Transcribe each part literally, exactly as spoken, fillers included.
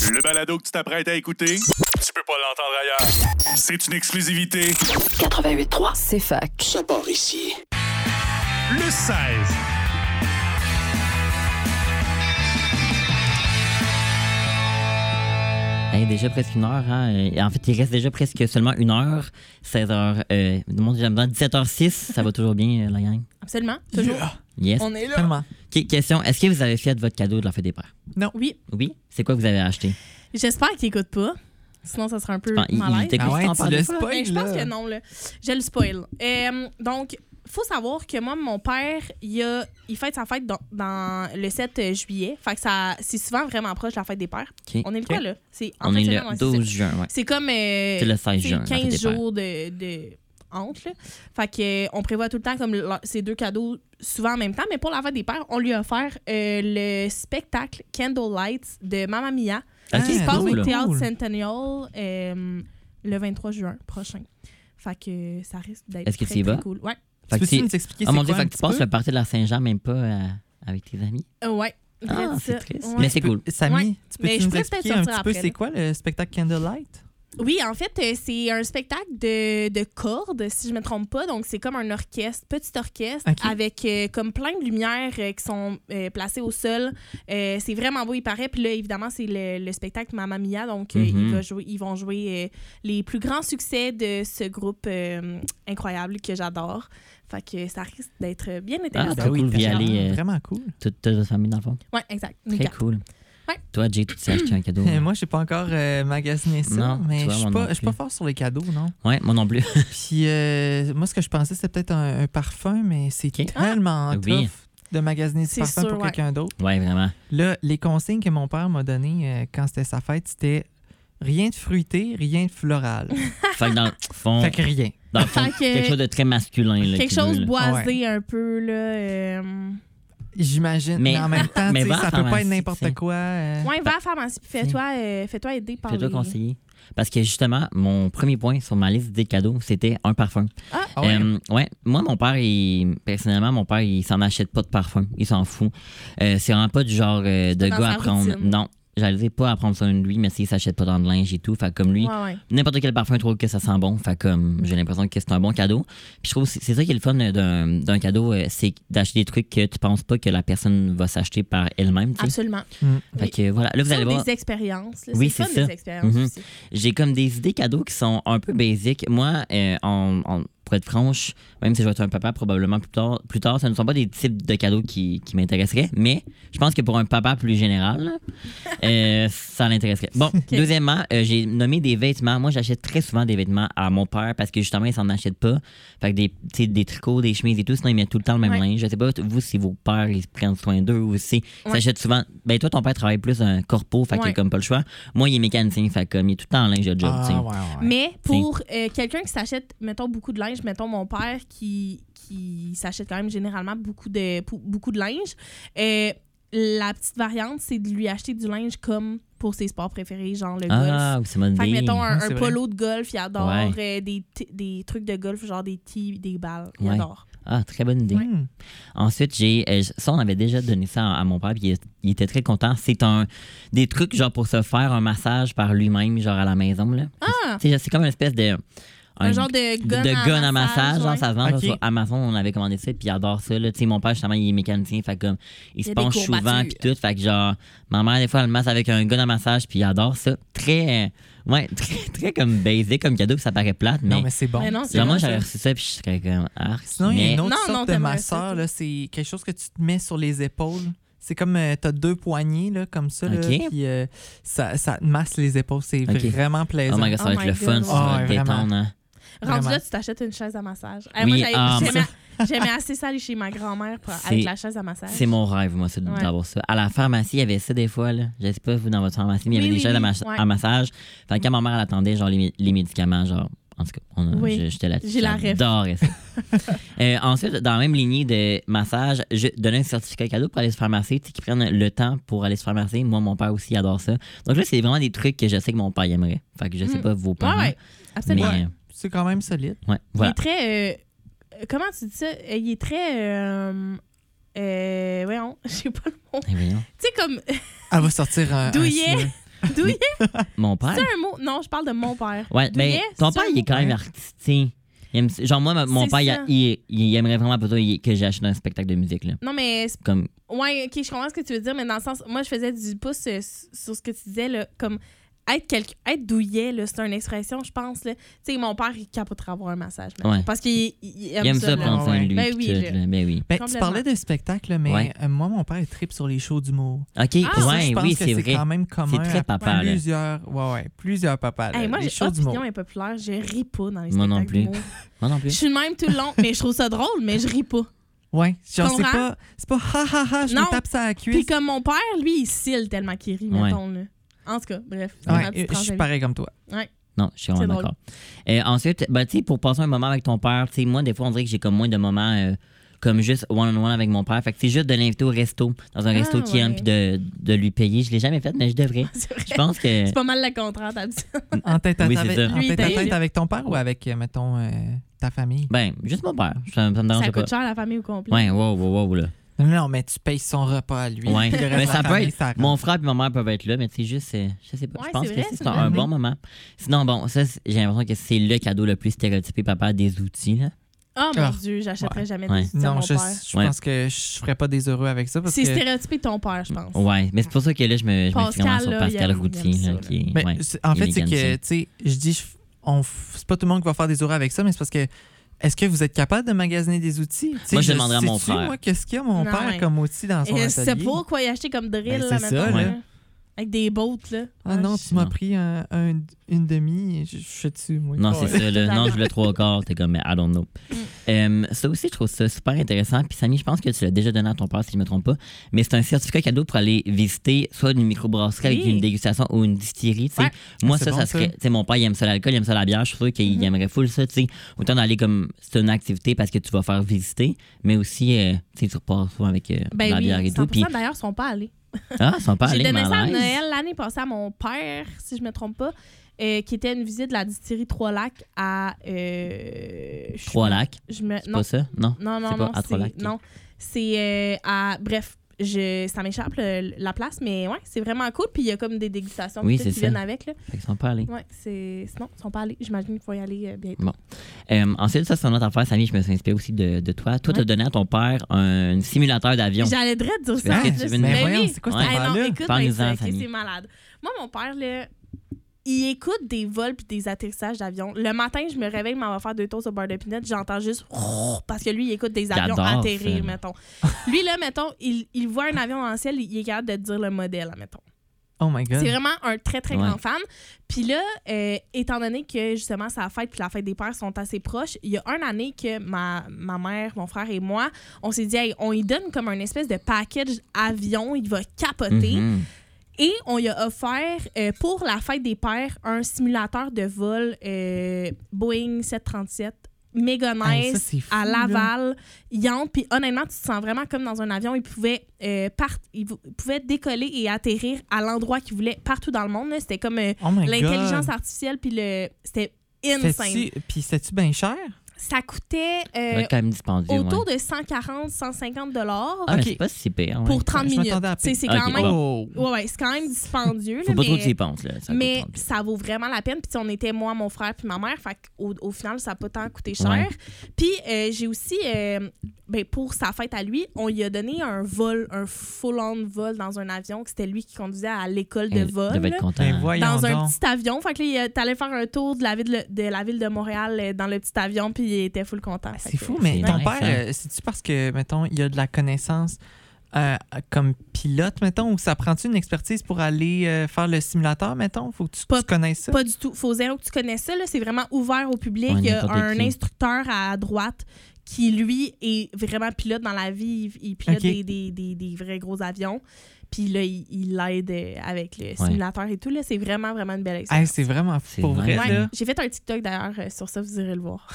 Le balado que tu t'apprêtes à écouter, tu peux pas l'entendre ailleurs. C'est une exclusivité. quatre-vingt-huit trois, C'est fac. ça part ici. Le seize. Hey, déjà presque une heure. Hein? En fait, il reste déjà presque seulement une heure. seize heures. Euh, j'aime bien dix-sept heures six. Ça va toujours bien, euh, la gang? Absolument. Toujours. Yeah. Yes. On est là. Tellement. Qu- question, est-ce que vous avez fait votre cadeau de la fête des pères? Oui. Oui? C'est quoi que vous avez acheté? J'espère qu'il écoute pas. Sinon, ça serait un peu Enfin, il- il malaise. t'écoute Ah ouais, t'en tu parler le pas? spoil, Mais je pense là. que non, là. Je le spoil. Euh, donc, faut savoir que moi, mon père, il, a, il fête sa fête dans, dans le sept juillet. Fait que ça, c'est souvent vraiment proche de la fête des pères. OK. On est le quoi, là? C'est en On fin est de le semaine, ouais, c'est douze ça. juin, ouais. C'est comme euh, C'est le seize c'est juin, la fête quinze des pères. jours de, de honte. Là. Fait que, euh, on prévoit tout le temps comme le- ces deux cadeaux souvent en même temps. Mais pour la fête des pères, on lui a offert euh, le spectacle Candlelight de Mamma Mia OK, qui se Ah, passe cool. au Théâtre Cool. Centennial euh, le vingt-trois juin prochain. Fait que ça risque d'être Est-ce que très, tu y très vas? cool. Ouais. Fait que Peux-tu c'est- nous expliquer Oh c'est mon Dieu, quoi fait un que tu petit passes peu? le party de la Saint-Jean même pas euh, avec tes amis? Euh, ouais. Ah, Vrai c'est ça. triste. Ouais. Mais c'est cool. Samy, Ouais. tu Mais peux je nous pourrais expliquer peut-être un sortir petit peu après, c'est là. quoi le spectacle Candlelight? Oui, en fait, euh, c'est un spectacle de, de cordes, si je me trompe pas. Donc, c'est comme un orchestre, petit orchestre, Ok. avec euh, comme plein de lumières euh, qui sont euh, placées au sol. Euh, c'est vraiment beau, il paraît. Puis là, évidemment, c'est le, le spectacle Mamma Mia. Donc, euh, Mhm. il va jouer, ils vont jouer euh, les plus grands succès de ce groupe euh, incroyable que j'adore. Fait que ça risque d'être bien intéressant. Ah, c'est cool d'y vraiment- aller, euh, Vraiment cool. Toute toute votre famille, dans le fond. Ouais, exact. Très Nickel. cool. Ouais. Toi, Jay, tu t'es acheté un cadeau? Euh, moi, j'ai pas encore euh, magasiné ça, Non, mais tu vois, je suis moi pas, non je suis pas plus. fort sur les cadeaux, non? Ouais, moi non plus. Puis euh, moi, ce que je pensais, c'était peut-être un, un parfum, mais c'est Ok. tellement Ah, tough oui. de magasiner du C'est parfum sûr, pour ouais. quelqu'un d'autre. Ouais, vraiment. Là, les consignes que mon père m'a données euh, quand c'était sa fête, c'était rien de fruité, rien de floral. Fait que dans le fond, Fait que rien. dans le fond Fait que- quelque chose de très masculin. Là, Quelque qu'il veut, chose là. boisé un peu, là. euh, J'imagine. Mais- Mais, en même temps, mais tu sais, va à ça la peut pas pharmacie, être n'importe tu sais. quoi. euh. Ouais, va à la pharmacie, puis fais-toi euh, fais-toi aider par Fais-toi les... conseiller. Parce que justement, mon premier point sur ma liste des cadeaux, c'était un parfum. Ah ouais. Euh, ouais, moi, mon père, il, personnellement, mon père, il s'en achète pas de parfum. Il s'en fout. Euh, c'est vraiment pas du genre euh, de Dans gars sa à prendre. routine. Non, j'allais dire pas à prendre soin de lui, mais s'il s'achète pas dans de linge et tout. Fait comme lui, Ouais, ouais. n'importe quel parfum, je trouve que ça sent bon. Fait comme j'ai l'impression que c'est un bon cadeau. Puis je trouve que c'est c'est ça qui est le fun d'un, d'un cadeau, euh, c'est d'acheter des trucs que tu penses pas que la personne va s'acheter par elle-même. tu sais. Absolument. Fait que voilà, là vous Ce allez sont voir. des expériences. là. Oui, c'est c'est fun, ça. des expériences Mhm. aussi. J'ai comme des idées cadeaux qui sont un peu basiques. Moi, euh, on, on- pour être franche, même si je vais être un papa probablement plus tard, plus tard, ce ne sont pas des types de cadeaux qui, qui m'intéresseraient, mais je pense que pour un papa plus général, là, euh, ça l'intéresserait. Bon, deuxièmement, euh, j'ai nommé des vêtements. Moi, j'achète très souvent des vêtements à mon père parce que justement, il s'en achète pas. Fait que des, tu sais, des tricots, des chemises et tout, sinon il met tout le temps le même Ouais. linge. Je sais pas, vous, si vos pères, ils prennent soin d'eux ou si ils Ouais. s'achètent souvent. Ben, toi, ton père travaille plus un corpo, fait qu'il Ouais. a comme pas le choix. Moi, il est mécanicien, fait comme il est tout le temps en linge de job, tu sais. Ah, ouais, ouais. Mais pour euh, quelqu'un qui s'achète, mettons, beaucoup de linge, mettons mon père qui, qui s'achète quand même généralement beaucoup de, pou- beaucoup de linge, euh, la petite variante, c'est de lui acheter du linge comme pour ses sports préférés, genre le Ah, golf. c'est mon Fait que idée. mettons un, Ouais, un c'est vrai. polo de golf, il adore. Ouais. euh, des, t- des trucs de golf, genre des tees, des balles, il Ouais. adore. Ah, très bonne idée. Hmm. Ensuite, j'ai euh, ça, on avait déjà donné ça à, à mon père, puis il, il était très content. C'est un des trucs genre pour se faire un massage par lui-même, genre à la maison. Là. Ah! Tu sais, c'est comme une espèce de. Un, genre de gun, de à, gun à massage, massage, genre, ouais. ça se vend Ok. genre, sur Amazon, on avait commandé ça, puis il adore ça. Là. Tu sais, mon père, justement, il est mécanicien, fait comme, il Il se y a des penche souvent, courbatures. puis tout. Fait que, genre, ma mère, des fois, elle le masse avec un gun à massage, puis il adore ça. Très, euh, ouais, très, très comme basic comme cadeau, puis ça paraît plate, mais. Non, mais c'est bon. Mais non, c'est genre, moi, bon, j'aurais ça. reçu ça, puis je serais comme, ah. Sinon, il y a mais- une autre Non, non, sorte de t'aimerais ça, masseur. toi. là, C'est quelque chose que tu te mets sur les épaules. C'est comme euh, t'as deux poignées là, comme ça. Là, Ok. puis euh, ça, ça te masse les épaules. C'est Ok. vraiment plaisant. Oh my god, ça va Oh être my le fun, God. ça va Ah, ouais, détendre. vraiment. Hein. Rendu Vraiment. là, tu t'achètes une chaise à massage. Eh, Oui, moi, j'avais- ah, j'aimais, ça- j'aimais assez ça aller chez ma grand-mère pour- C'est- avec la chaise à massage. C'est mon rêve, moi, ça, Ouais. d'avoir ça. À la pharmacie, il y avait ça des fois. Là. Je sais pas, vous, dans votre pharmacie, mais il y avait Oui, des oui, chaises à, oui, ma- ouais. à massage. Fait que quand ma mère, elle attendait, genre, les, mé- les médicaments, genre. En tout cas, on a- Oui, je- j'étais là-dessus. j'ai la ref. J'adorais ça. Euh, ensuite, dans la même lignée de massage, je donnais un certificat cadeau pour aller se faire masser, tu sais, qui prennent le temps pour aller se faire masser. Moi, mon père aussi adore ça. Donc là, c'est vraiment des trucs que je sais que mon père aimerait. Fait que je sais Mm. pas vos Ouais, parents. ouais, absolument. Mais, C'est quand même solide. euh, ouais, Il voilà. est très... euh, comment tu dis ça? Euh, Il est très... Euh, euh, voyons, je sais pas le mot. Eh, voyons. Tu sais, comme Elle va sortir un. un douillet. sneur. Douillet, Mon père? c'est un mot. Non, je parle de mon père. Ouais, mais Douillet, ton c'est père, un il est mot. quand même Ouais. artistique. Il aime- genre, moi, ma- mon C'est père, il, ça. il, il aimerait vraiment pas ça il- que j'achète un spectacle de musique. Là. Non, mais c'est- Comme, ouais, ok, je comprends ce que tu veux dire, mais dans le sens, moi, je faisais du pouce euh, sur ce que tu disais, là, comme être, quelque, être douillet, là, c'est une expression, je pense. Là. Tu sais, mon père, il capoterait avoir un massage. mettons, Ouais. Parce qu'il il- il aime, il aime ça, là. prendre soin de lui. Ben pis oui, tout, je- là. Ben oui. Ben, tu Complètement. parlais de spectacle, là, mais Ouais. euh, moi, mon père, il tripe sur les shows d'humour. OK, Ah, Ça, ouais, je pense oui, que c'est vrai. quand même commun C'est très à papa, là. plusieurs, ouais, ouais, plusieurs papas. là, Hey, moi, les j'ai shows d'humour. opinion impopulaire, je ris pas dans les Moi non spectacles plus. d'humour. Moi non Je plus. suis le même tout le long, mais je trouve ça drôle, mais je ris pas. Ouais, genre, c'est Comprends? pas, c'est pas ha ha ha, je Non. me tape ça à la Puis cuisse. comme mon père, lui, il cille tellement qu'il rit, Ouais. mettons, là. En tout cas, bref. c'est Ouais, ma petite je tranche suis d'avis. pareil comme toi. Non, je suis vraiment C'est drôle. d'accord. Euh, ensuite, ben, tu sais, pour passer un moment avec ton père, tu sais, moi, des fois, on dirait que j'ai comme moins de moments euh, comme juste one-on-one avec mon père. Fait que c'est juste de l'inviter au resto, dans un Ah, resto qu'il aime, ouais. puis de, de lui payer. Je l'ai jamais fait, mais je devrais. C'est vrai. Je pense que. C'est pas mal le contraire, d'habitude. En tête à Oui, tête c'est avec, ça. en Lui, tête à il tête t'a- avec ton père ou avec, euh, mettons, euh, ta famille? Ben, juste mon père. Ça, ça me dérange Ça pas. coûte cher la famille au complet. Ouais, wow, wow, wow, là. Non, non, mais tu payes son repas à lui. Ouais. puis le reste Mais de ça la peut famille, être. ça Mon rentre. frère et ma mère peuvent être là, mais tu sais, juste, euh, je sais pas. Ouais, je pense c'est que vrai, c'est c'est un, une un bonne bon idée. moment. Sinon, bon, ça, c'est- j'ai l'impression que c'est le cadeau le plus stéréotypé, papa, des outils, là. Oh mon Ah. Dieu, j'achèterais Ouais. jamais Ouais. des outils à Non, mon je, père. je Ouais. pense que je ferais pas des heureux avec ça. Parce C'est que... stéréotypé de ton père, je pense. Ouais, mais c'est pour ça que là, je me, je me suis Pascal, vraiment sur là, Pascal il aime- Routier. il aime ça, là, là. qui, Mais ouais. c'est- en fait, c'est que, Élégant, tu sais, je dis, je- on f- c'est pas tout le monde qui va faire des heureux avec ça, mais c'est parce que, est-ce que vous êtes capable de magasiner des outils? Tu sais, Moi, je demanderais à mon sais-tu, frère. Moi, qu'est-ce qu'il y a, mon Non, père, ouais. comme outil dans son Et atelier? c'est pas quoi y acheter comme drill, Ben, là, c'est ça, mettons, là. là. Avec des bottes, là. Ah non, je- tu m'as non. pris un, un- une demi, je je suis dessus, moi. Non, Ouais. c'est ça, là. Non, je voulais trois quarts. T'es comme, mais I don't know. Mm. Euh, ça aussi, je trouve ça super intéressant. Puis, Samy, je pense que tu l'as déjà donné à ton père, si je ne me trompe pas. Mais c'est un certificat cadeau pour aller visiter soit une microbrasserie avec Oui. une dégustation ou une distillerie. tu sais. Ouais. Moi, C'est ça, bon, ça ça. serait. Tu sais, mon père, il aime ça l'alcool, il aime ça la bière. Je suis sûr qu'il Mhm. aimerait full ça. tu sais. Autant d'aller comme. C'est une activité parce que tu vas faire visiter, mais aussi, euh, tu sais, tu repars souvent avec euh, Ben la oui, bière et tout. Puis, cent pour cent d'ailleurs, ils sont pas allés. ah, ils sont pas J'ai allés, donné ça à malaise. Noël l'année passée à mon père, si je me trompe pas, euh, qui était une visite de la distillerie Trois-Lacs à... Euh, je- Trois-Lacs. Je me... C'est Non, pas ça? Non. non, non, c'est pas non. à Trois-Lacs, c'est- Non, c'est euh, à... Bref, je, ça m'échappe le- la place, mais ouais, c'est vraiment cool. Puis il y a comme des dégustations Oui, peut-être c'est qui ça. viennent avec. Là. Fait qu'ils sont pas allés. Ouais, c'est... Sinon, ils sont pas allés. J'imagine qu'il faut y aller euh, bientôt. Bon. Euh, ensuite, ça, c'est une autre affaire, Samy. Je me suis inspiré aussi de, de toi. Toi, tu as Ouais. donné à ton père un, un simulateur d'avion. J'allais direct dire Tu ça. veux- Je tu veux sais- une- Mais Ben voyons, oui. c'est quoi cette Ouais. Hey, non, affaire-là? écoute, Parle-nous-en, ben, c'est- Fanny. c'est malade. Moi, mon père, là, il écoute des vols puis des atterrissages d'avions. Le matin, je me réveille, m'en va faire deux tours au bar de pinot, j'entends juste parce que lui, il écoute des avions J'adore atterrir, ça. mettons. Lui, là, mettons, il, il voit un avion dans le ciel, il est capable de te dire le modèle, mettons. Oh my God. C'est vraiment un très, très Ouais. grand fan. Puis là, euh, étant donné que justement sa fête puis la fête des pères sont assez proches, il y a une année que ma, ma mère, mon frère et moi, on s'est dit, hey, on lui donne comme un espèce de package avion, il va capoter. Mhm. Et on lui a offert, euh, pour la fête des pères, un simulateur de vol euh, Boeing sept cent trente-sept, méga Hey, ça, nice, c'est fou, à là. Laval. Il entre, puis honnêtement, tu te sens vraiment comme dans un avion. Il pouvait, euh, part- il vou- pouvait décoller et atterrir à l'endroit qu'il voulait partout dans le monde. là. C'était comme euh, Oh my l'intelligence God. artificielle, puis le... c'était insane. C'était-tu- Puis c'était-tu bien cher? Ça coûtait Ça euh, va être quand même dispendieux. autour ouais. de cent quarante, cent cinquante dollars Ah, mais Ok. c'est pas si pire. Ouais. pour trente je minutes. m'attendais à Tu sais, c'est payer. quand Ok, même... Oh! Ouais, ouais, c'est quand même dispendieux. Faut là, pas trop mais- que tu y penses. Là. Ça mais coûte trente. ça vaut vraiment la peine. Puis si on était moi, mon frère puis ma mère, fait au, au final, ça n'a pas tant coûté cher. Ouais. Puis euh, j'ai aussi, euh, ben, pour sa fête à lui, on lui a donné un vol, un full-on vol dans un avion, que c'était lui qui conduisait à l'école de Elle vol. devait là, être content. Ben voyons dans un donc. petit avion. Fait que là, il allé faire un tour de la ville de, de la ville de Montréal euh, dans le petit avion, puis il était full content. Fait C'est que- fou, mais C'est ton nice, père, hein? euh, c'est-tu parce que, mettons, il y a de la connaissance euh, comme pilote, mettons, ou ça prend-tu une expertise pour aller euh, faire le simulateur, mettons? Faut que tu, Pas- tu connaisses ça? Pas du tout. Faut zéro que tu connaisses ça. là. C'est vraiment ouvert au public. Ouais, Il y a n'importe un qui. instructeur à droite qui, lui, est vraiment pilote dans la vie. Il, il pilote Ok. des, des, des, des vrais gros avions. Puis là, il il l'aide euh, avec le simulateur et tout. Là. C'est vraiment, vraiment une belle Hey, expérience. c'est vraiment fou. C'est Pour vrai, nice. Ouais. là. J'ai fait un TikTok d'ailleurs euh, sur ça, vous irez le voir.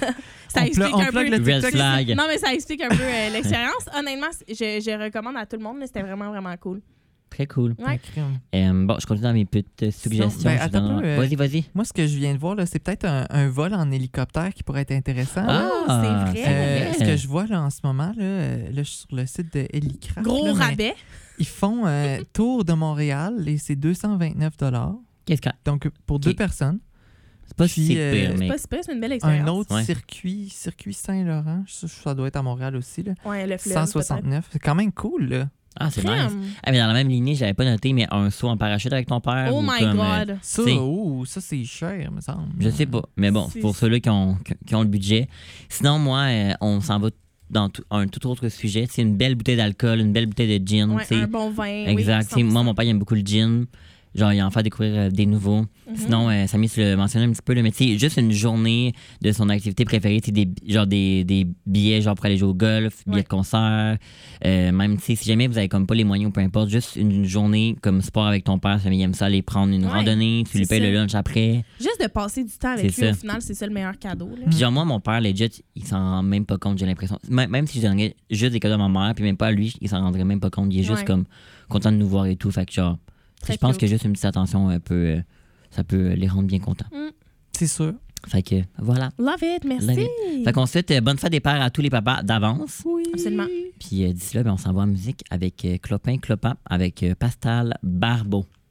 ça On explique pla- on un plug peu. le Red TikTok. flag. Non, mais ça explique un peu euh, l'expérience. Honnêtement, je, je recommande à tout le monde. là. C'était vraiment, vraiment cool. Très cool. Ouais. Crime. Euh, bon, je continue dans mes petites suggestions. ben, Je attends donne- un peu, euh, Vas-y, vas-y. Moi, ce que je viens de voir, là, c'est peut-être un, un vol en hélicoptère qui pourrait être intéressant. Ah, c'est vrai. Euh, c'est ce que je vois là, en ce moment, là, euh, là, je suis sur le site de Helicraft. Gros là, mais rabais. Ils font euh, tour de Montréal et c'est deux cent vingt-neuf dollars. Qu'est-ce que Donc, pour deux personnes. c'est pas Puis, si euh, pire, C'est mais pas super, c'est une belle expérience. Un autre Ouais. circuit, circuit Saint-Laurent. Ça, ça doit être à Montréal aussi. Là. Ouais, le fleuve, cent soixante-neuf. C'est quand même cool. Là. ah, c'est peut-être. nice. Crème. Ah, mais dans la même lignée, j'avais pas noté, mais un saut en parachute avec ton père. Oh ou my comme, euh, God. Ça, C'est- oh, ça c'est cher, me semble. Je sais pas. Mais bon, C'est- pour ceux-là qui ont, qui ont le budget. Sinon, moi, euh, on s'en va dans tout- un tout autre sujet. C'est une belle bouteille d'alcool, une belle bouteille de gin. Ouais, tu sais. un bon vin. Exact. Tu sais, Oui, moi, mon père, il aime beaucoup le gin. Genre, il en fait découvrir euh, des nouveaux. Mhm. Sinon, euh, Samy, tu l'as mentionné un petit peu, là, mais tu sais, juste une journée de son activité préférée, tu sais, des, genre des, des billets genre pour aller jouer au golf, billets Ouais. de concert. Euh, même, tu sais, si jamais vous avez comme pas les moyens ou peu importe, juste une journée comme sport avec ton père, Samy, il aime ça, aller prendre une Ouais, randonnée, tu lui c'est payes ça. le lunch après. Juste de passer du temps avec C'est lui, ça. au final, c'est ça le meilleur cadeau. là. Puis genre, moi, mon père, legit, il s'en rend même pas compte, j'ai l'impression. Même, même si je donnerais juste des cadeaux à ma mère, puis même pas à lui, il s'en rendrait même pas compte. Il est juste Ouais. comme content de nous voir et tout. Fait que genre, Très je pense cute. que juste une petite attention euh, peut, euh, ça peut les rendre bien contents. C'est sûr. Fait que voilà. Love it, merci. Love Fait qu'on souhaite euh, bonne fête des pères à tous les papas d'avance. Oui. Absolument. Puis euh, d'ici là, ben, on s'en va en musique avec euh, Clopin Clopin avec euh, Pascal Barbeau.